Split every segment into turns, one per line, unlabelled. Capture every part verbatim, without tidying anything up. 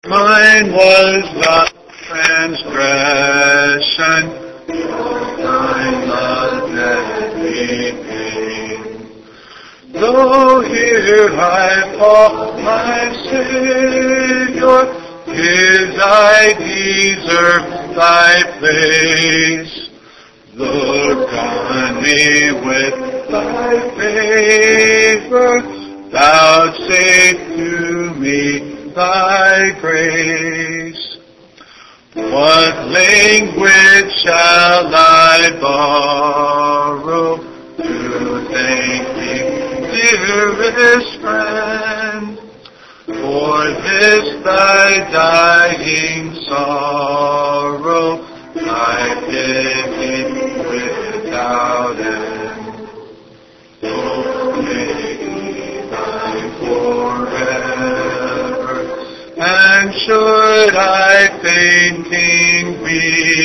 Mine was the transgression, thine the deadly pain. Though here I fall, my Savior, is I deserve thy place. Look on me with thy favor, vouchsafe to me thy grace. What language shall I borrow to thank thee, dearest friend, for this thy dying sorrow I pity without end. Oh, make me thine forever, and should I fainting be,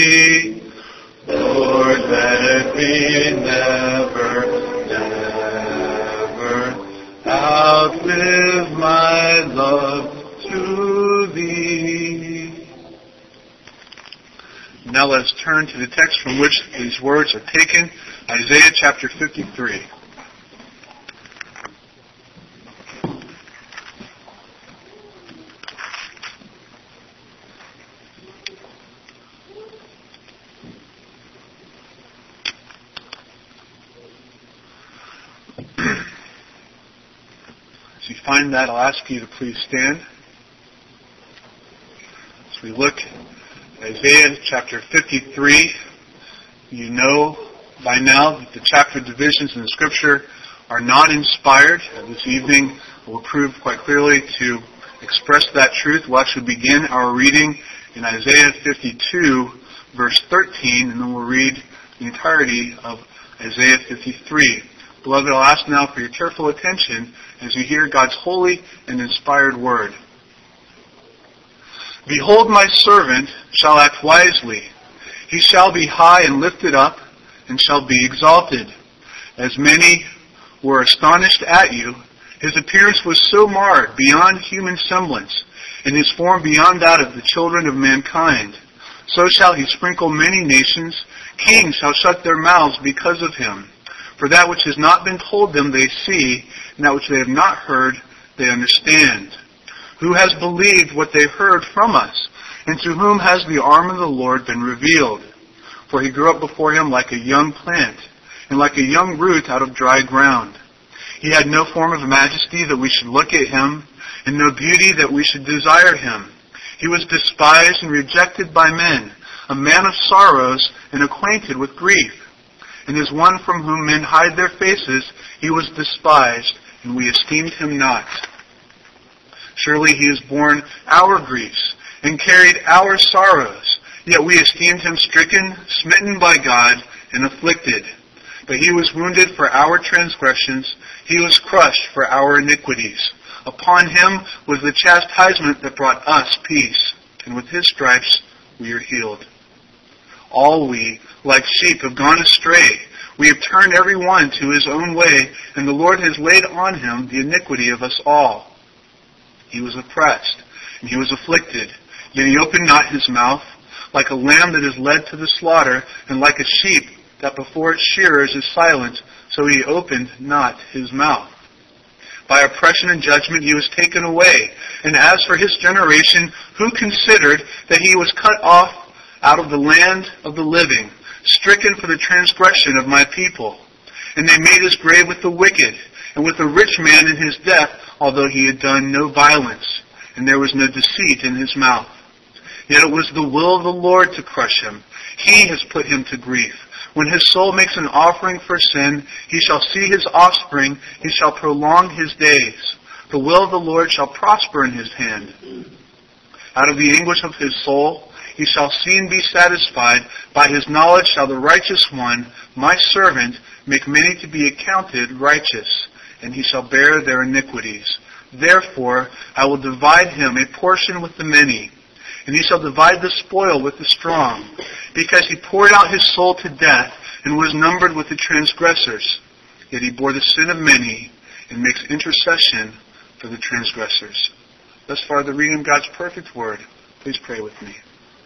Lord, let me never, never outlive my love to thee. Now let us turn to the text from which these words are taken, Isaiah chapter fifty-three. As you find that, I'll ask you to please stand. As we look at Isaiah chapter fifty-three, you know by now that the chapter divisions in the Scripture are not inspired. This evening will prove quite clearly to express that truth. We'll actually begin our reading in Isaiah fifty-two, verse thirteen, and then we'll read the entirety of Isaiah fifty-three. Beloved, I'll ask now for your careful attention as you hear God's holy and inspired word. Behold, my servant shall act wisely. He shall be high and lifted up, and shall be exalted. As many were astonished at you, his appearance was so marred beyond human semblance, and his form beyond that of the children of mankind. So shall he sprinkle many nations. Kings shall shut their mouths because of him. For that which has not been told them they see, and that which they have not heard they understand. Who has believed what they heard from us, and to whom has the arm of the Lord been revealed? For he grew up before him like a young plant, and like a young root out of dry ground. He had no form of majesty that we should look at him, and no beauty that we should desire him. He was despised and rejected by men, a man of sorrows and acquainted with grief. And as one from whom men hide their faces, he was despised, and we esteemed him not. Surely he has borne our griefs, and carried our sorrows. Yet we esteemed him stricken, smitten by God, and afflicted. But he was wounded for our transgressions, he was crushed for our iniquities. Upon him was the chastisement that brought us peace, and with his stripes we are healed. All we, like sheep, have gone astray. We have turned every one to his own way, and the Lord has laid on him the iniquity of us all. He was oppressed, and he was afflicted, yet he opened not his mouth. Like a lamb that is led to the slaughter, and like a sheep that before its shearers is silent, so he opened not his mouth. By oppression and judgment he was taken away. And as for his generation, who considered that he was cut off out of the land of the living, stricken for the transgression of my people? And they made his grave with the wicked, and with the rich man in his death, although he had done no violence, and there was no deceit in his mouth. Yet it was the will of the Lord to crush him. He has put him to grief. When his soul makes an offering for sin, he shall see his offspring, he shall prolong his days. The will of the Lord shall prosper in his hand. Out of the anguish of his soul, he shall soon be satisfied. By his knowledge shall the righteous one, my servant, make many to be accounted righteous, and he shall bear their iniquities. Therefore I will divide him a portion with the many, and he shall divide the spoil with the strong, because he poured out his soul to death, and was numbered with the transgressors. Yet he bore the sin of many, and makes intercession for the transgressors. Thus far, the reading of God's perfect word. Please pray with me.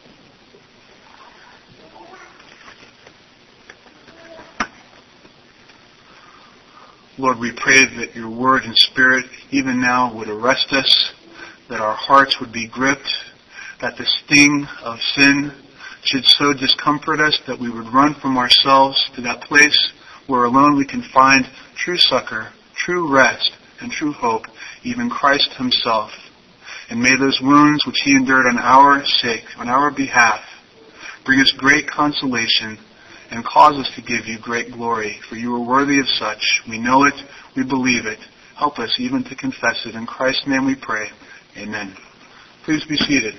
Lord, we pray that your word and spirit even now would arrest us, that our hearts would be gripped, that the sting of sin should so discomfort us that we would run from ourselves to that place where alone we can find true succor, true rest, and true hope, even Christ himself. And may those wounds which he endured on our sake, on our behalf, bring us great consolation and cause us to give you great glory. For you are worthy of such. We know it. We believe it. Help us even to confess it. In Christ's name we pray. Amen. Please be seated.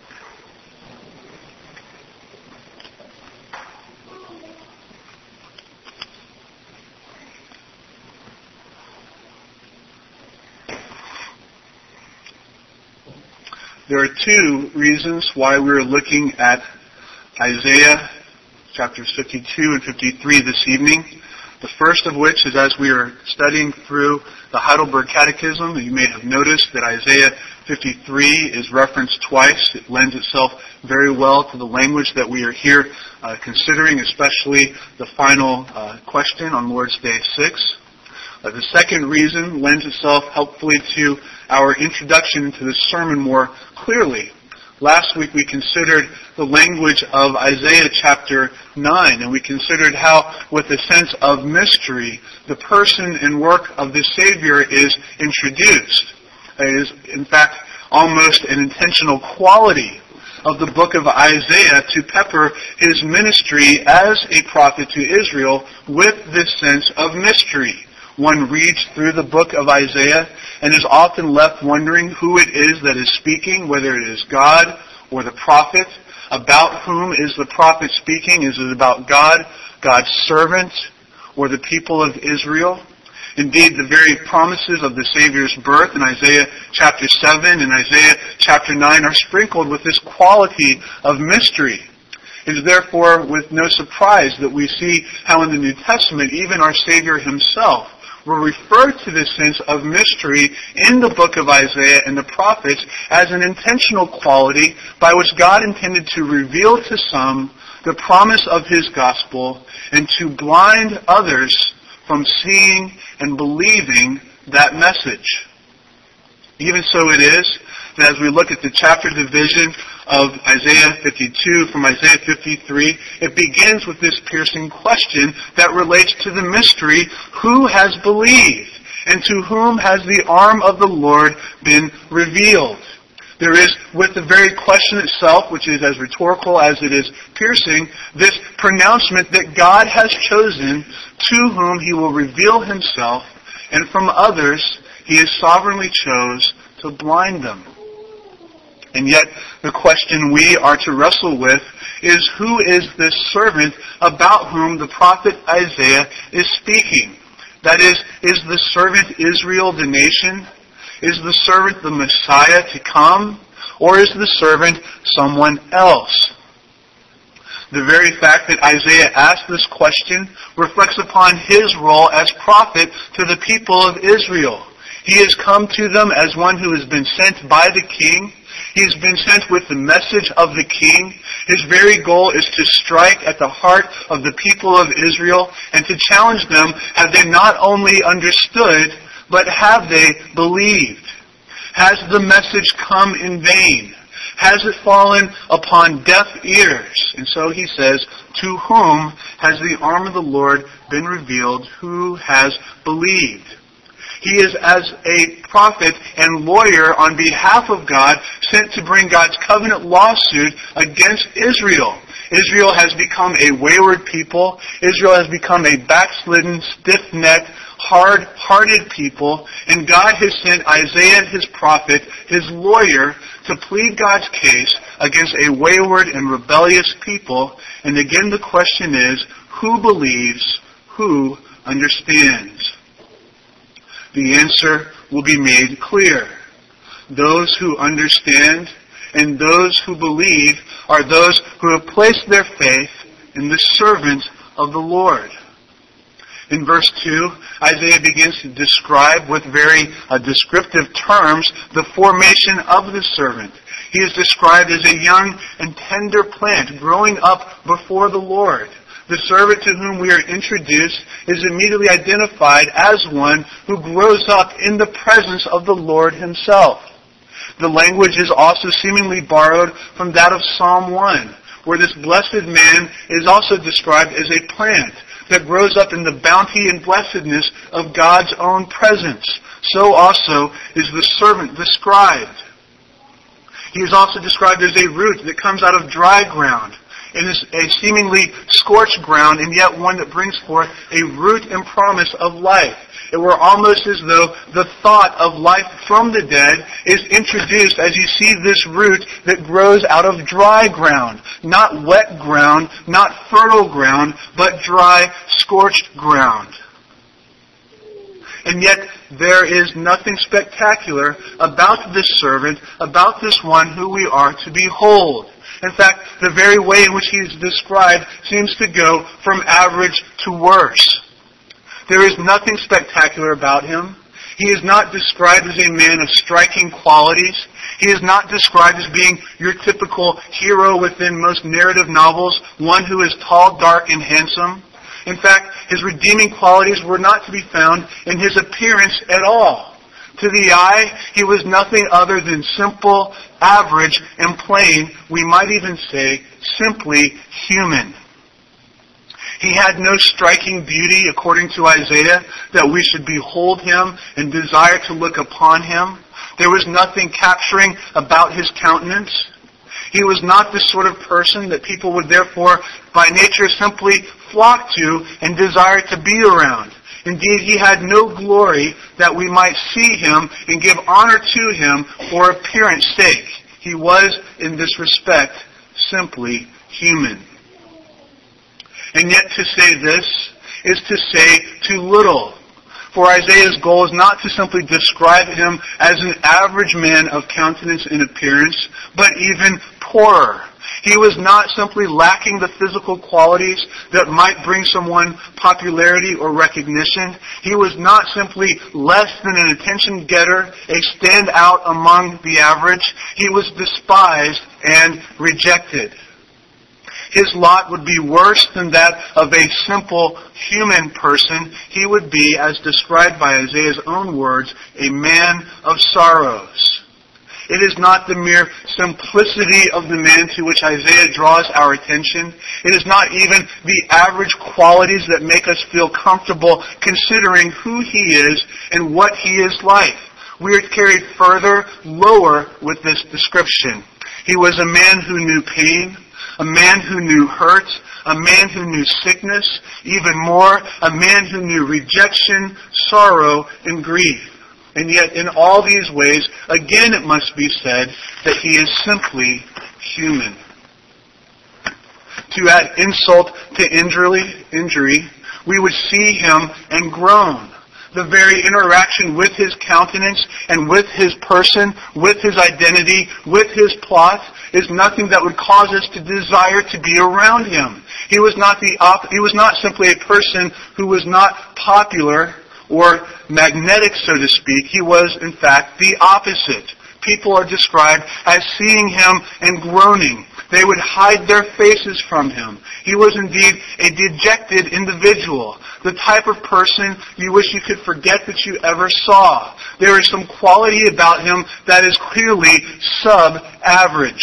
There are two reasons why we're looking at Isaiah chapters fifty-two and fifty-three this evening. The first of which is as we are studying through the Heidelberg Catechism, you may have noticed that Isaiah fifty-three is referenced twice. It lends itself very well to the language that we are here uh, considering, especially the final uh, question on Lord's Day six. Uh, the second reason lends itself helpfully to our introduction into this sermon more clearly. Last week we considered the language of Isaiah chapter nine, and we considered how, with a sense of mystery, the person and work of the Savior is introduced. It is, in fact, almost an intentional quality of the book of Isaiah to pepper his ministry as a prophet to Israel with this sense of mystery. One reads through the book of Isaiah and is often left wondering who it is that is speaking, whether it is God or the prophet. About whom is the prophet speaking? Is it about God, God's servant, or the people of Israel? Indeed, the very promises of the Savior's birth in Isaiah chapter seven and Isaiah chapter nine are sprinkled with this quality of mystery. It is therefore with no surprise that we see how in the New Testament even our Savior himself will refer to this sense of mystery in the book of Isaiah and the prophets as an intentional quality by which God intended to reveal to some the promise of his gospel and to blind others from seeing and believing that message. Even so it is that as we look at the chapter division of Isaiah fifty-two from Isaiah fifty-three, it begins with this piercing question that relates to the mystery, who has believed and to whom has the arm of the Lord been revealed? There is, with the very question itself, which is as rhetorical as it is piercing, this pronouncement that God has chosen to whom he will reveal himself, and from others he has sovereignly chose to blind them. And yet, the question we are to wrestle with is, who is this servant about whom the prophet Isaiah is speaking? That is, is the servant Israel the nation? Is the servant the Messiah to come? Or is the servant someone else? The very fact that Isaiah asked this question reflects upon his role as prophet to the people of Israel. He has come to them as one who has been sent by the king. He has been sent with the message of the king. His very goal is to strike at the heart of the people of Israel and to challenge them, have they not only understood, but have they believed? Has the message come in vain? Has it fallen upon deaf ears? And so he says, to whom has the arm of the Lord been revealed? Who has believed? He is as a prophet and lawyer on behalf of God, sent to bring God's covenant lawsuit against Israel. Israel has become a wayward people. Israel has become a backslidden, stiff-necked, hard-hearted people. And God has sent Isaiah, his prophet, his lawyer, to plead God's case against a wayward and rebellious people. And again the question is, who believes? Who understands? The answer will be made clear. Those who understand and those who believe are those who have placed their faith in the servant of the Lord. In verse two, Isaiah begins to describe with very uh, descriptive terms the formation of the servant. He is described as a young and tender plant growing up before the Lord. The servant to whom we are introduced is immediately identified as one who grows up in the presence of the Lord himself. The language is also seemingly borrowed from that of Psalm one, where this blessed man is also described as a plant that grows up in the bounty and blessedness of God's own presence. So also is the servant described. He is also described as a root that comes out of dry ground, and is a seemingly scorched ground, and yet one that brings forth a root and promise of life. It were almost as though the thought of life from the dead is introduced as you see this root that grows out of dry ground. Not wet ground, not fertile ground, but dry, scorched ground. And yet there is nothing spectacular about this servant, about this one who we are to behold. In fact, the very way in which he is described seems to go from average to worse. There is nothing spectacular about him. He is not described as a man of striking qualities. He is not described as being your typical hero within most narrative novels, one who is tall, dark, and handsome. In fact, his redeeming qualities were not to be found in his appearance at all. To the eye, he was nothing other than simple, average, and plain, we might even say, simply human. He had no striking beauty, according to Isaiah, that we should behold him and desire to look upon him. There was nothing capturing about his countenance. He was not the sort of person that people would therefore, by nature, simply flock to and desire to be around. Indeed, he had no glory that we might see him and give honor to him for appearance sake. He was, in this respect, simply human. And yet to say this is to say too little. For Isaiah's goal is not to simply describe him as an average man of countenance and appearance, but even poorer. He was not simply lacking the physical qualities that might bring someone popularity or recognition. He was not simply less than an attention getter, a standout among the average. He was despised and rejected. His lot would be worse than that of a simple human person. He would be, as described by Isaiah's own words, a man of sorrows. It is not the mere simplicity of the man to which Isaiah draws our attention. It is not even the average qualities that make us feel comfortable considering who he is and what he is like. We are carried further, lower with this description. He was a man who knew pain, a man who knew hurt, a man who knew sickness, even more, a man who knew rejection, sorrow, and grief. And yet in all these ways, again it must be said that he is simply human. To add insult to injury, injury, we would see him and groan. The very interaction with his countenance and with his person, with his identity, with his plot, is nothing that would cause us to desire to be around him. He was not the op- he was not simply a person who was not popular or magnetic, so to speak. He was, in fact, the opposite. People are described as seeing him and groaning. They would hide their faces from him. He was indeed a dejected individual, the type of person you wish you could forget that you ever saw. There is some quality about him that is clearly sub-average.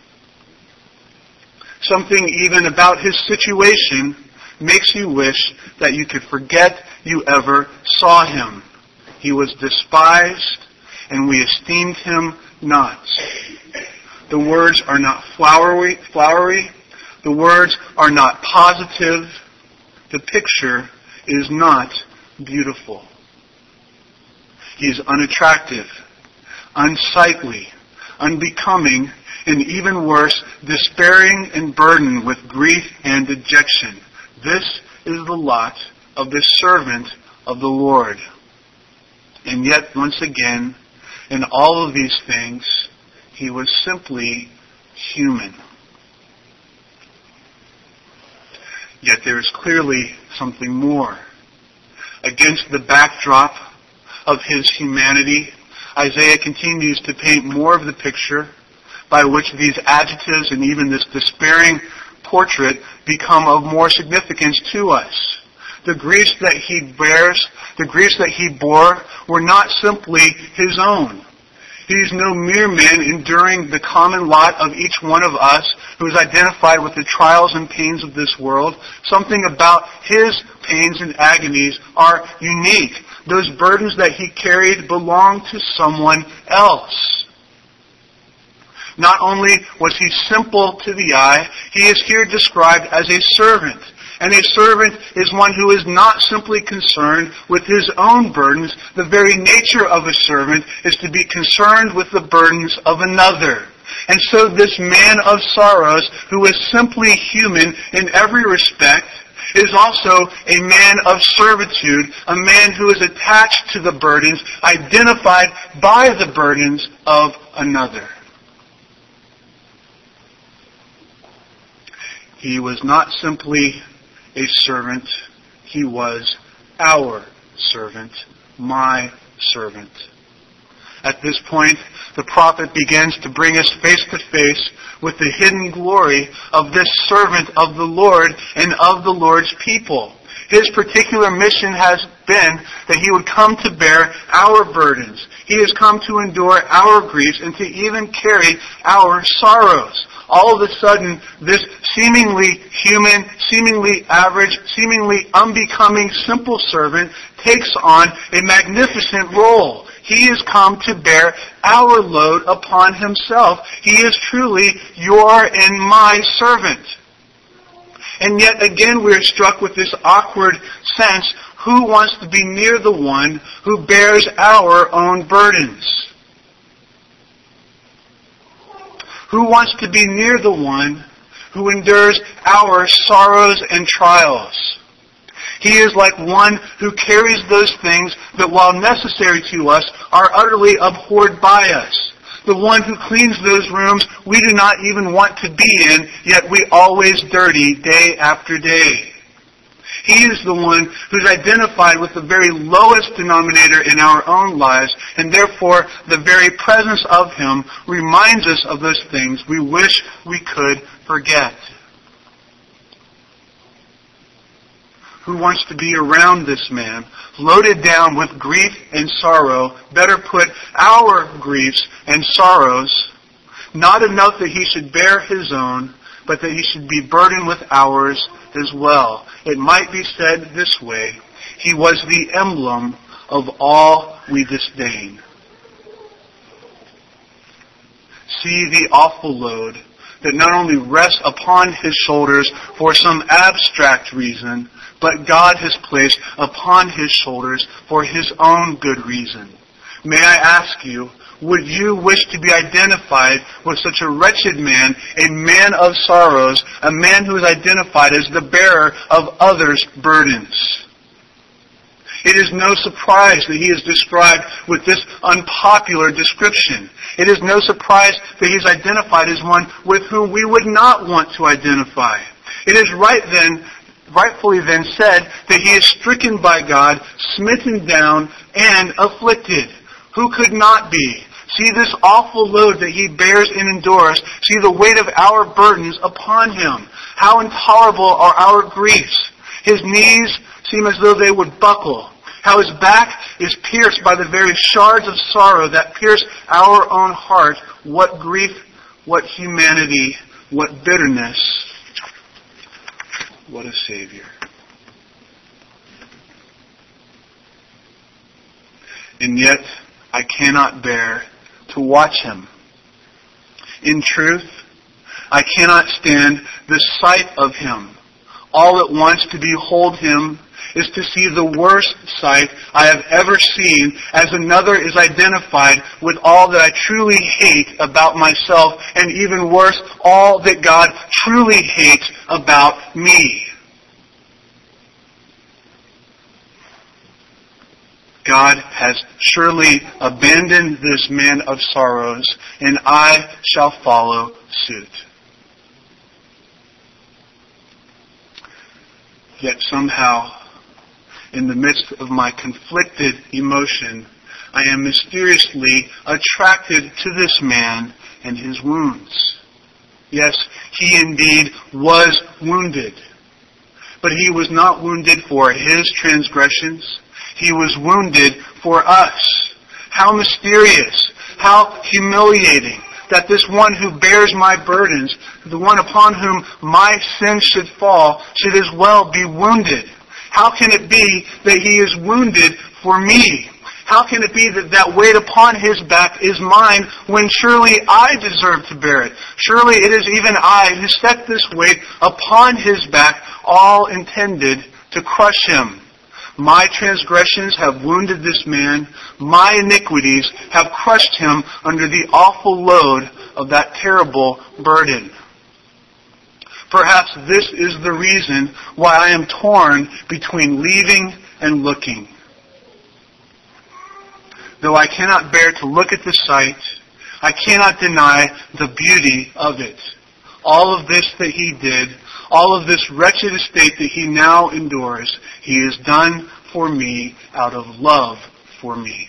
Something even about his situation makes you wish that you could forget you ever saw him. He was despised, and we esteemed him not. The words are not flowery, flowery. The words are not positive. The picture is not beautiful. He is unattractive, unsightly, unbecoming, and even worse, despairing and burdened with grief and dejection. This is the lot of the servant of the Lord. And yet, once again, in all of these things, he was simply human. Yet there is clearly something more. against the backdrop of his humanity, Isaiah continues to paint more of the picture by which these adjectives and even this despairing portrait become of more significance to us. The griefs that he bears, the griefs that he bore, were not simply his own. He is no mere man enduring the common lot of each one of us who is identified with the trials and pains of this world. Something about his pains and agonies are unique. Those burdens that he carried belong to someone else. Not only was he simple to the eye, he is here described as a servant. And a servant is one who is not simply concerned with his own burdens. The very nature of a servant is to be concerned with the burdens of another. And so this man of sorrows, who is simply human in every respect, is also a man of servitude, a man who is attached to the burdens, identified by the burdens of another. He was not simply a servant, he was our servant, my servant. At this point, the prophet begins to bring us face to face with the hidden glory of this servant of the Lord and of the Lord's people. His particular mission has been that he would come to bear our burdens. He has come to endure our griefs and to even carry our sorrows. All of a sudden, this seemingly human, seemingly average, seemingly unbecoming simple servant takes on a magnificent role. He has come to bear our load upon himself. He is truly your and my servant. And yet again we are struck with this awkward sense, who wants to be near the one who bears our own burdens? Who wants to be near the one who endures our sorrows and trials? He is like one who carries those things that, while necessary to us, are utterly abhorred by us. The one who cleans those rooms we do not even want to be in, yet we always dirty day after day. He is the one who's identified with the very lowest denominator in our own lives, and therefore the very presence of him reminds us of those things we wish we could forget. Who wants to be around this man, loaded down with grief and sorrow, better put, our griefs and sorrows, not enough that he should bear his own, but that he should be burdened with ours as well. It might be said this way: he was the emblem of all we disdain. See the awful load that not only rests upon his shoulders for some abstract reason, but God has placed upon his shoulders for his own good reason. May I ask you, would you wish to be identified with such a wretched man, a man of sorrows, a man who is identified as the bearer of others' burdens? It is no surprise that he is described with this unpopular description. It is no surprise that he is identified as one with whom we would not want to identify. It is right then, rightfully then said that he is stricken by God, smitten down, and afflicted. Who could not be? See this awful load that he bears and endures. See the weight of our burdens upon him. How intolerable are our griefs. His knees seem as though they would buckle. How his back is pierced by the very shards of sorrow that pierce our own heart. What grief, what humanity, what bitterness. What a Savior. And yet, I cannot bear to watch him. In truth, I cannot stand the sight of him. All at once to behold him is to see the worst sight I have ever seen, as another is identified with all that I truly hate about myself, and even worse, all that God truly hates about me. God has surely abandoned this man of sorrows, and I shall follow suit. Yet somehow, in the midst of my conflicted emotion, I am mysteriously attracted to this man and his wounds. Yes, he indeed was wounded. But he was not wounded for his transgressions. He was wounded for us. How mysterious, how humiliating that this one who bears my burdens, the one upon whom my sins should fall, should as well be wounded. How can it be that he is wounded for me? How can it be that that weight upon his back is mine when surely I deserve to bear it? Surely it is even I who set this weight upon his back, all intended to crush him. My transgressions have wounded this man. My iniquities have crushed him under the awful load of that terrible burden. Perhaps this is the reason why I am torn between leaving and looking. Though I cannot bear to look at the sight, I cannot deny the beauty of it. All of this that he did, all of this wretched estate that he now endures, he has done for me out of love for me.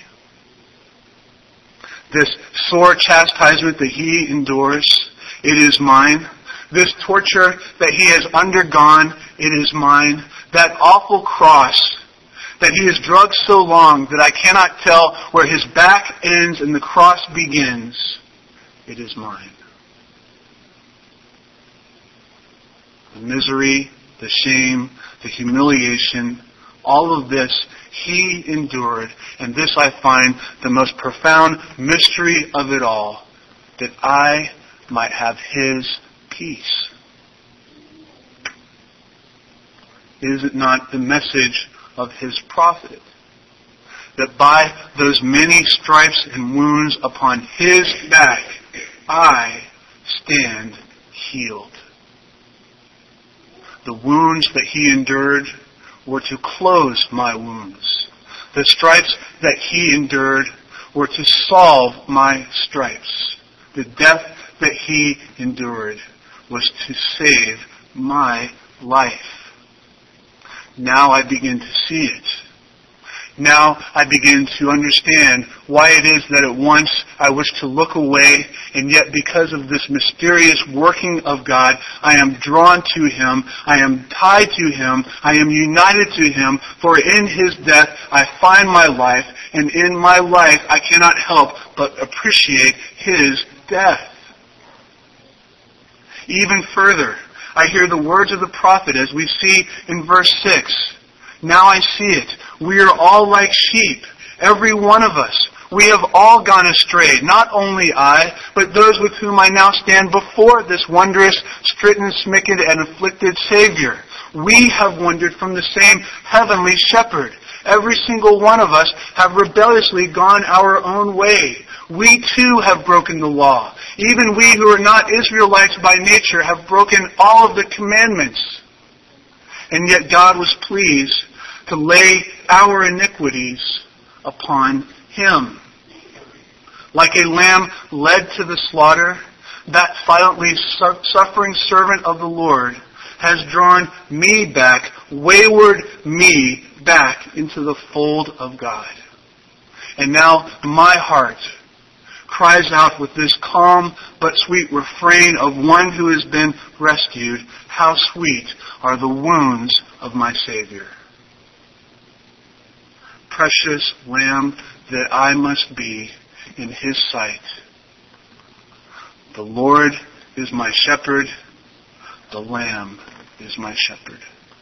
This sore chastisement that he endures, it is mine. This torture that he has undergone, it is mine. That awful cross that he has drugged so long that I cannot tell where his back ends and the cross begins, it is mine. The misery, the shame, the humiliation, all of this he endured, and this I find the most profound mystery of it all, that I might have his peace. Is it not the message of his prophet, that by those many stripes and wounds upon his back, I stand healed? The wounds that he endured were to close my wounds. The stripes that he endured were to solve my stripes. The death that he endured was to save my life. Now I begin to see it. Now I begin to understand why it is that at once I wish to look away, and yet because of this mysterious working of God, I am drawn to him, I am tied to him, I am united to him, for in his death I find my life, and in my life I cannot help but appreciate his death. Even further, I hear the words of the prophet as we see in verse six. Now I see it. We are all like sheep, every one of us. We have all gone astray, not only I, but those with whom I now stand before this wondrous, stricken, smitten, and afflicted Savior. We have wandered from the same heavenly shepherd. Every single one of us have rebelliously gone our own way. We too have broken the law. Even we who are not Israelites by nature have broken all of the commandments. And yet God was pleased to lay our iniquities upon him. Like a lamb led to the slaughter, that violently suffering servant of the Lord has drawn me back, wayward me, back into the fold of God. And now my heart cries out with this calm but sweet refrain of one who has been rescued, how sweet are the wounds of my Savior. Precious Lamb that I must be in his sight. The Lord is my shepherd. The Lamb is my shepherd.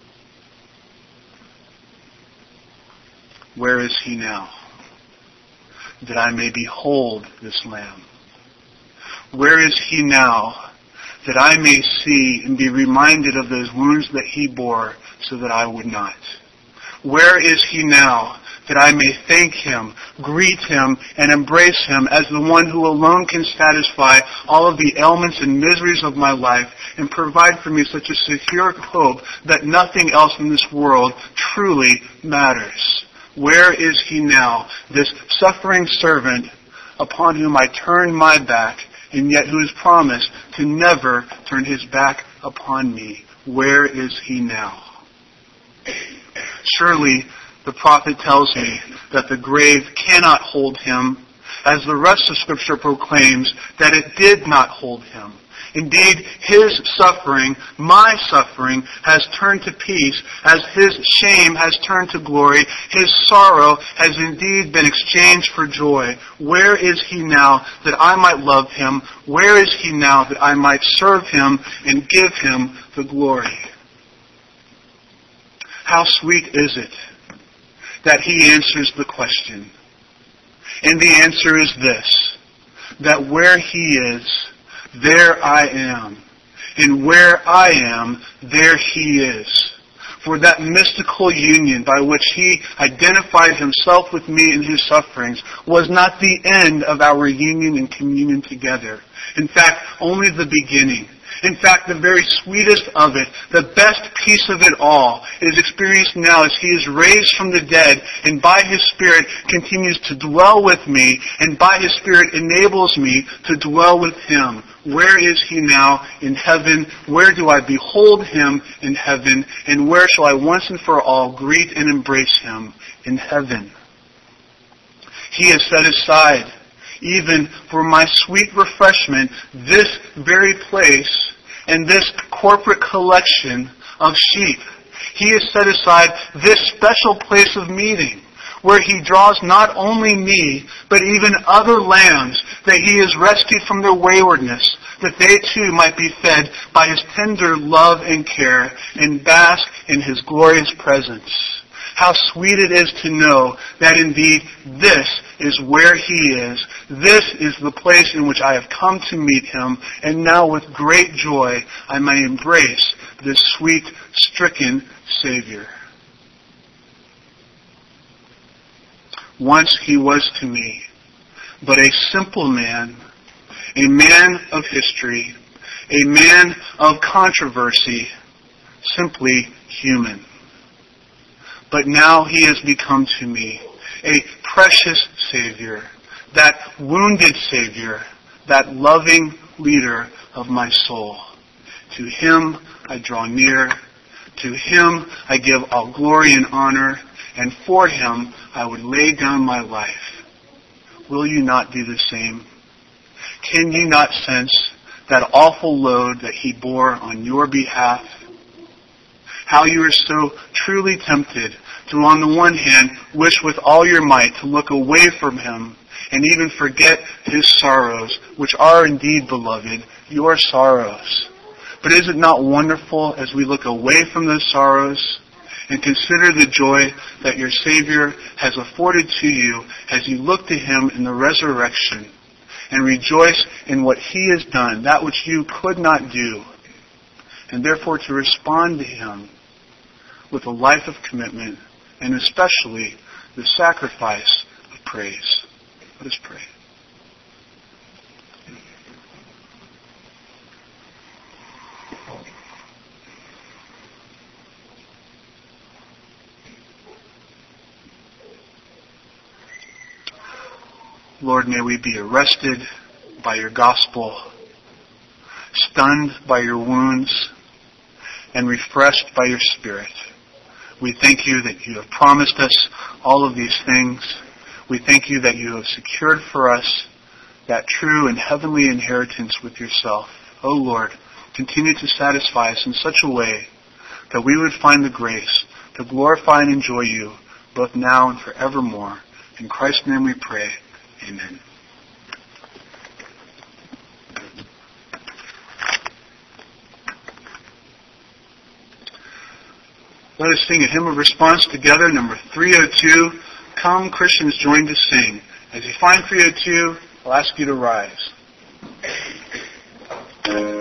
Where is he now, that I may behold this Lamb? Where is he now, that I may see and be reminded of those wounds that he bore so that I would not? Where is he now, that I may thank him, greet him, and embrace him as the one who alone can satisfy all of the ailments and miseries of my life and provide for me such a secure hope that nothing else in this world truly matters? Where is he now, this suffering servant upon whom I turn my back, and yet who has promised to never turn his back upon me? Where is he now? Surely the prophet tells me that the grave cannot hold him, as the rest of Scripture proclaims that it did not hold him. Indeed, his suffering, my suffering, has turned to peace, as his shame has turned to glory. His sorrow has indeed been exchanged for joy. Where is he now that I might love him? Where is he now that I might serve him and give him the glory? How sweet is it that he answers the question. And the answer is this, that where he is, there I am. And where I am, there he is. For that mystical union by which he identified himself with me in his sufferings was not the end of our union and communion together. In fact, only the beginning. In fact, the very sweetest of it, the best piece of it all, is experienced now as he is raised from the dead and by his Spirit continues to dwell with me and by his Spirit enables me to dwell with him. Where is he now in heaven? Where do I behold him in heaven? And where shall I once and for all greet and embrace him? In heaven. He has set aside, even for my sweet refreshment, this very place and this corporate collection of sheep. He has set aside this special place of meeting where he draws not only me, but even other lambs that he has rescued from their waywardness, that they too might be fed by his tender love and care and bask in his glorious presence. How sweet it is to know that indeed this is where he is. This is the place in which I have come to meet him, and now with great joy I may embrace this sweet, stricken Savior. Once he was to me but a simple man, a man of history, a man of controversy, simply human. But now he has become to me a precious Savior, that wounded Savior, that loving leader of my soul. To him I draw near, to him I give all glory and honor, and for him I would lay down my life. Will you not do the same? Can you not sense that awful load that he bore on your behalf? How you are so truly tempted to, on the one hand, wish with all your might to look away from him and even forget his sorrows, which are indeed, beloved, your sorrows. But is it not wonderful as we look away from those sorrows and consider the joy that your Savior has afforded to you as you look to him in the resurrection and rejoice in what he has done, that which you could not do, and therefore to respond to him with a life of commitment and especially the sacrifice of praise. Let us pray. Lord, may we be arrested by your gospel, stunned by your wounds, and refreshed by your Spirit. We thank you that you have promised us all of these things. We thank you that you have secured for us that true and heavenly inheritance with yourself. O Lord, continue to satisfy us in such a way that we would find the grace to glorify and enjoy you both now and forevermore. In Christ's name we pray. Amen. Let us sing a hymn of response together, number three oh two. Come, Christians, join to sing. As you find three oh two, I'll ask you to rise.